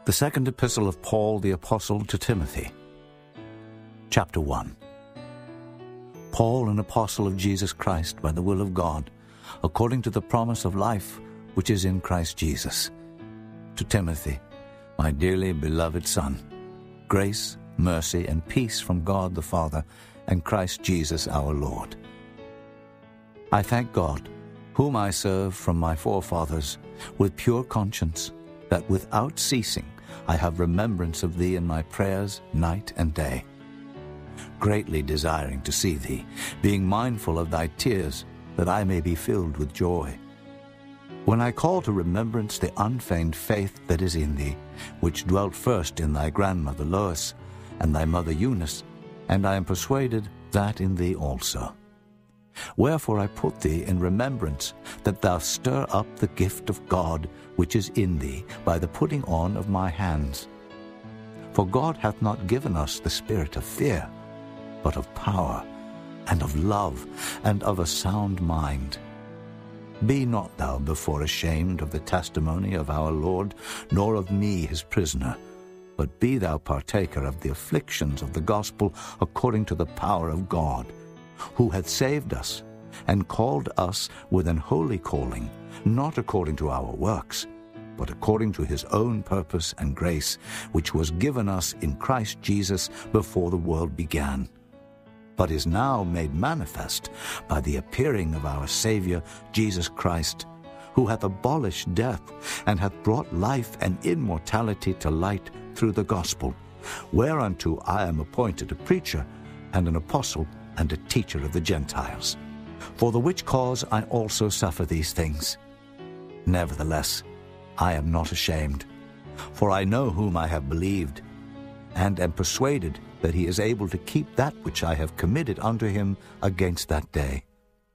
The second epistle of Paul the Apostle to Timothy. Chapter 1. Paul, an apostle of Jesus Christ by the will of God, according to the promise of life which is in Christ Jesus. To Timothy, my dearly beloved son, grace, mercy, and peace from God the Father and Christ Jesus our Lord. I thank God, whom I serve from my forefathers, with pure conscience, that without ceasing I have remembrance of thee in my prayers night and day, greatly desiring to see thee, being mindful of thy tears, that I may be filled with joy. When I call to remembrance the unfeigned faith that is in thee, which dwelt first in thy grandmother Lois and thy mother Eunice, and I am persuaded that in thee also. Wherefore I put thee in remembrance, that thou stir up the gift of God which is in thee by the putting on of my hands. For God hath not given us the spirit of fear, but of power, and of love, and of a sound mind. Be not thou therefore ashamed of the testimony of our Lord, nor of me his prisoner, but be thou partaker of the afflictions of the gospel according to the power of God, who hath saved us, and called us with an holy calling, not according to our works, but according to his own purpose and grace, which was given us in Christ Jesus before the world began, but is now made manifest by the appearing of our Saviour Jesus Christ, who hath abolished death, and hath brought life and immortality to light through the gospel, whereunto I am appointed a preacher, and an apostle, and a teacher of the Gentiles. For the which cause I also suffer these things. Nevertheless, I am not ashamed, for I know whom I have believed, and am persuaded that he is able to keep that which I have committed unto him against that day.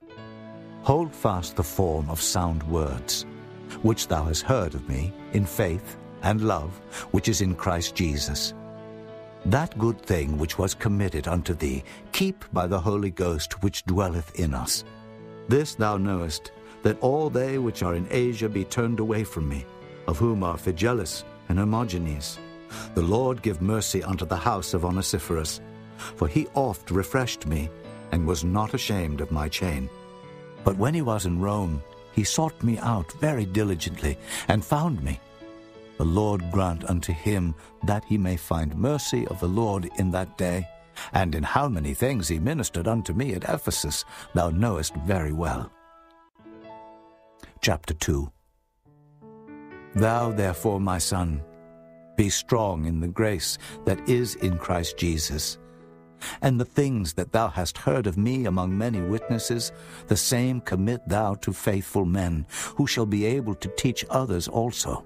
Hold fast the form of sound words, which thou hast heard of me in faith and love, which is in Christ Jesus. That good thing which was committed unto thee, keep by the Holy Ghost which dwelleth in us. This thou knowest, that all they which are in Asia be turned away from me, of whom are Phygellus and Hermogenes. The Lord give mercy unto the house of Onesiphorus, for he oft refreshed me, and was not ashamed of my chain. But when he was in Rome, he sought me out very diligently, and found me. The Lord grant unto him that he may find mercy of the Lord in that day. And in how many things he ministered unto me at Ephesus, thou knowest very well. Chapter 2. Thou therefore, my son, be strong in the grace that is in Christ Jesus. And the things that thou hast heard of me among many witnesses, the same commit thou to faithful men, who shall be able to teach others also.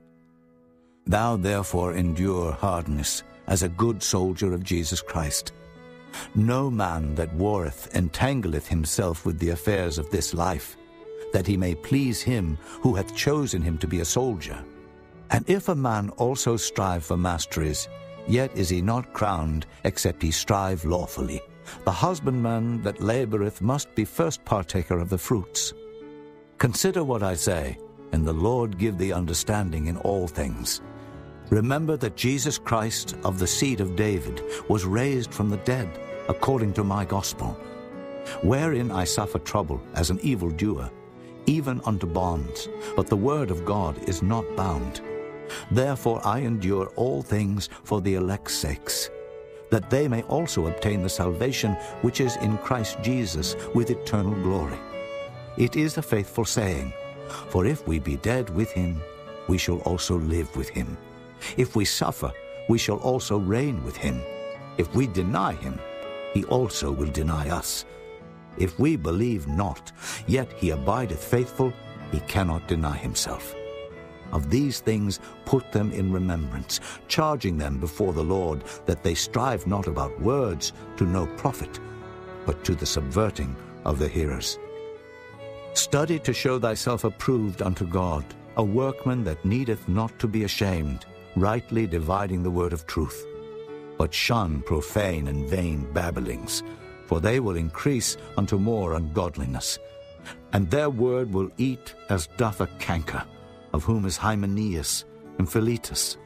Thou therefore endure hardness, as a good soldier of Jesus Christ. No man that warreth entangleth himself with the affairs of this life, that he may please him who hath chosen him to be a soldier. And if a man also strive for masteries, yet is he not crowned, except he strive lawfully. The husbandman that laboureth must be first partaker of the fruits. Consider what I say, and the Lord give thee understanding in all things. Remember that Jesus Christ of the seed of David was raised from the dead, according to my gospel, wherein I suffer trouble as an evildoer, even unto bonds, but the word of God is not bound. Therefore I endure all things for the elect's sakes, that they may also obtain the salvation which is in Christ Jesus with eternal glory. It is a faithful saying, for if we be dead with him, we shall also live with him. If we suffer, we shall also reign with him. If we deny him, he also will deny us. If we believe not, yet he abideth faithful, he cannot deny himself. Of these things put them in remembrance, charging them before the Lord, that they strive not about words to no profit, but to the subverting of the hearers. Study to show thyself approved unto God, a workman that needeth not to be ashamed, rightly dividing the word of truth. But shun profane and vain babblings, for they will increase unto more ungodliness. And their word will eat as doth a canker, of whom is Hymenaeus and Philetus.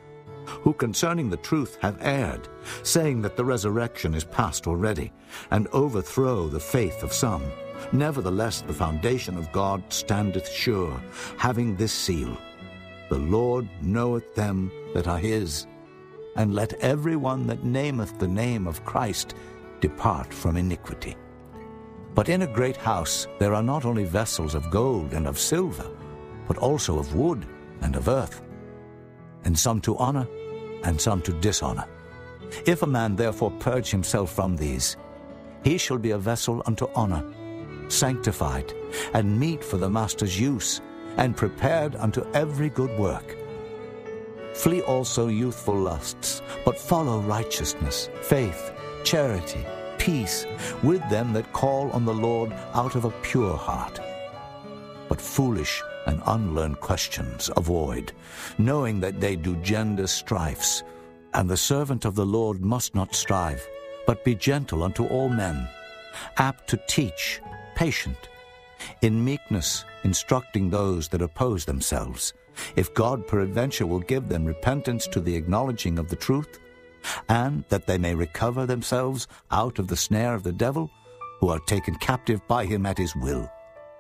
who concerning the truth have erred, saying that the resurrection is past already, and overthrow the faith of some. Nevertheless the foundation of God standeth sure, having this seal, The Lord knoweth them that are his. And let every one that nameth the name of Christ depart from iniquity. But in a great house there are not only vessels of gold and of silver, but also of wood and of earth, and some to honor, and some to dishonor. If a man therefore purge himself from these, he shall be a vessel unto honor, sanctified, and meet for the master's use, and prepared unto every good work. Flee also youthful lusts, but follow righteousness, faith, charity, peace, with them that call on the Lord out of a pure heart. But foolish and unlearned questions avoid, knowing that they do gender strifes. And the servant of the Lord must not strive, but be gentle unto all men, apt to teach, patient, in meekness instructing those that oppose themselves, if God peradventure will give them repentance to the acknowledging of the truth, and that they may recover themselves out of the snare of the devil, who are taken captive by him at his will.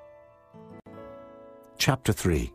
Chapter 3.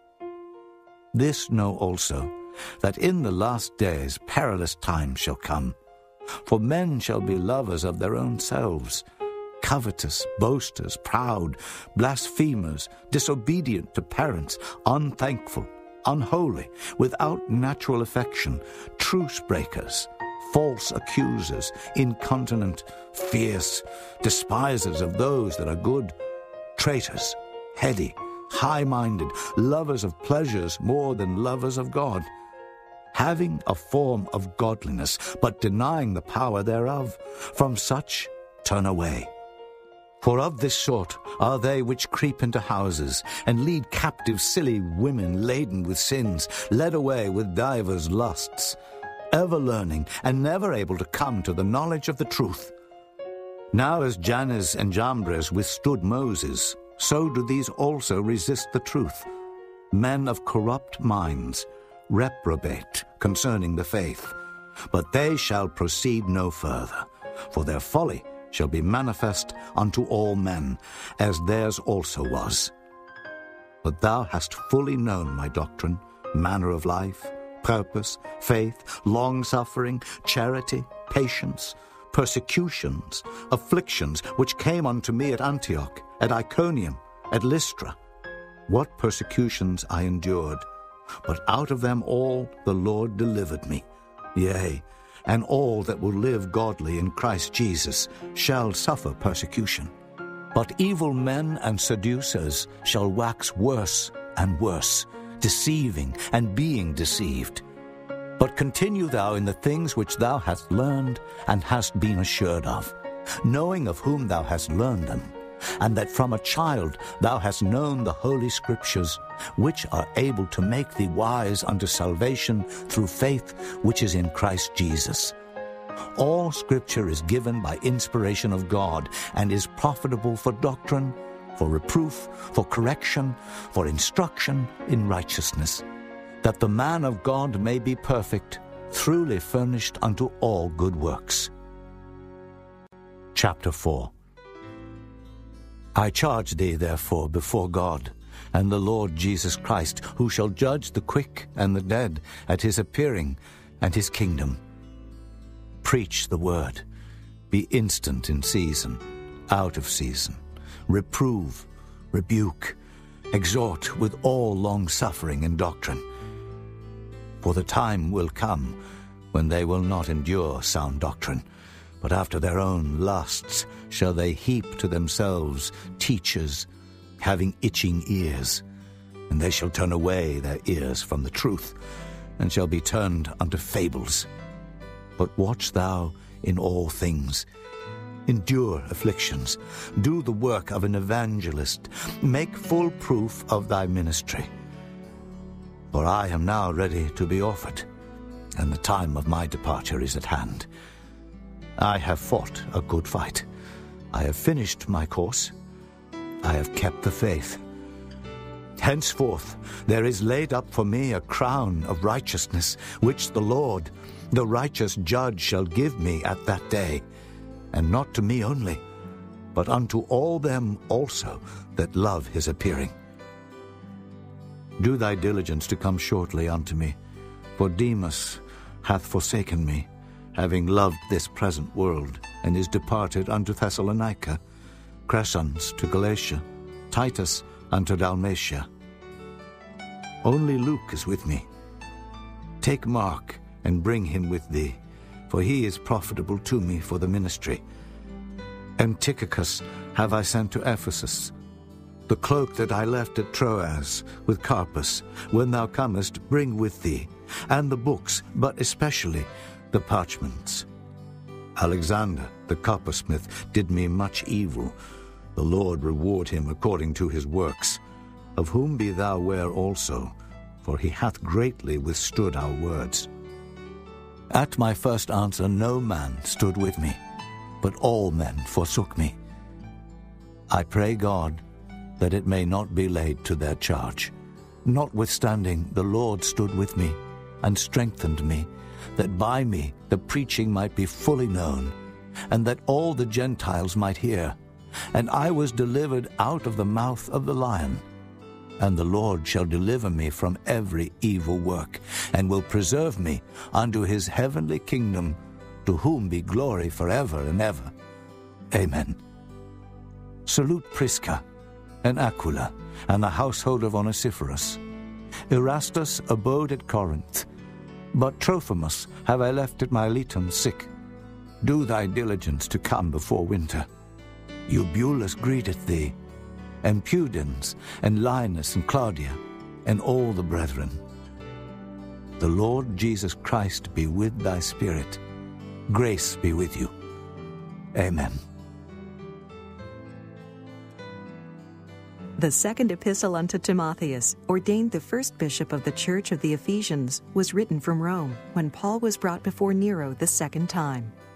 This know also, that in the last days perilous times shall come. For men shall be lovers of their own selves, covetous, boasters, proud, blasphemers, disobedient to parents, unthankful, unholy, without natural affection, truce breakers, false accusers, incontinent, fierce, despisers of those that are good, traitors, heady, high-minded, lovers of pleasures more than lovers of God, having a form of godliness, but denying the power thereof. From such turn away. For of this sort are they which creep into houses, and lead captive silly women laden with sins, led away with divers lusts, ever learning, and never able to come to the knowledge of the truth. Now as Jannes and Jambres withstood Moses, so do these also resist the truth. Men of corrupt minds, reprobate concerning the faith. But they shall proceed no further, for their folly shall be manifest unto all men, as theirs also was. But thou hast fully known my doctrine, manner of life, purpose, faith, long-suffering, charity, patience, persecutions, afflictions, which came unto me at Antioch, at Iconium, at Lystra. What persecutions I endured, but out of them all the Lord delivered me. Yea, and all that will live godly in Christ Jesus shall suffer persecution. But evil men and seducers shall wax worse and worse, deceiving and being deceived. But continue thou in the things which thou hast learned and hast been assured of, knowing of whom thou hast learned them, and that from a child thou hast known the holy Scriptures, which are able to make thee wise unto salvation through faith which is in Christ Jesus. All Scripture is given by inspiration of God, and is profitable for doctrine, for reproof, for correction, for instruction in righteousness, that the man of God may be perfect, truly furnished unto all good works. Chapter 4. I charge thee therefore before God and the Lord Jesus Christ, who shall judge the quick and the dead at his appearing and his kingdom. Preach the word, be instant in season, out of season, reprove, rebuke, exhort with all long-suffering and doctrine. For the time will come when they will not endure sound doctrine, but after their own lusts shall they heap to themselves teachers having itching ears, and they shall turn away their ears from the truth, and shall be turned unto fables. But watch thou in all things, endure afflictions, do the work of an evangelist, make full proof of thy ministry. For I am now ready to be offered, and the time of my departure is at hand. I have fought a good fight. I have finished my course. I have kept the faith. Henceforth there is laid up for me a crown of righteousness, which the Lord, the righteous judge, shall give me at that day, and not to me only, but unto all them also that love his appearing. Do thy diligence to come shortly unto me, for Demas hath forsaken me, having loved this present world, and is departed unto Thessalonica, Crescens to Galatia, Titus unto Dalmatia. Only Luke is with me. Take Mark, and bring him with thee, for he is profitable to me for the ministry. And Tychicus have I sent to Ephesus. The cloak that I left at Troas with Carpus, when thou comest, bring with thee, and the books, but especially the parchments. Alexander, the coppersmith, did me much evil. The Lord reward him according to his works, of whom be thou ware also, for he hath greatly withstood our words. At my first answer no man stood with me, but all men forsook me. I pray God that it may not be laid to their charge. Notwithstanding, the Lord stood with me, and strengthened me, that by me the preaching might be fully known, and that all the Gentiles might hear. And I was delivered out of the mouth of the lion. And the Lord shall deliver me from every evil work, and will preserve me unto his heavenly kingdom, to whom be glory forever and ever. Amen. Salute Prisca and Aquila, and the household of Onesiphorus. Erastus abode at Corinth, but Trophimus have I left at Miletum sick. Do thy diligence to come before winter. Eubulus greeteth thee, and Pudens, and Linus, and Claudia, and all the brethren. The Lord Jesus Christ be with thy spirit. Grace be with you. Amen. The second epistle unto Timotheus, ordained the first bishop of the church of the Ephesians, was written from Rome, when Paul was brought before Nero the second time.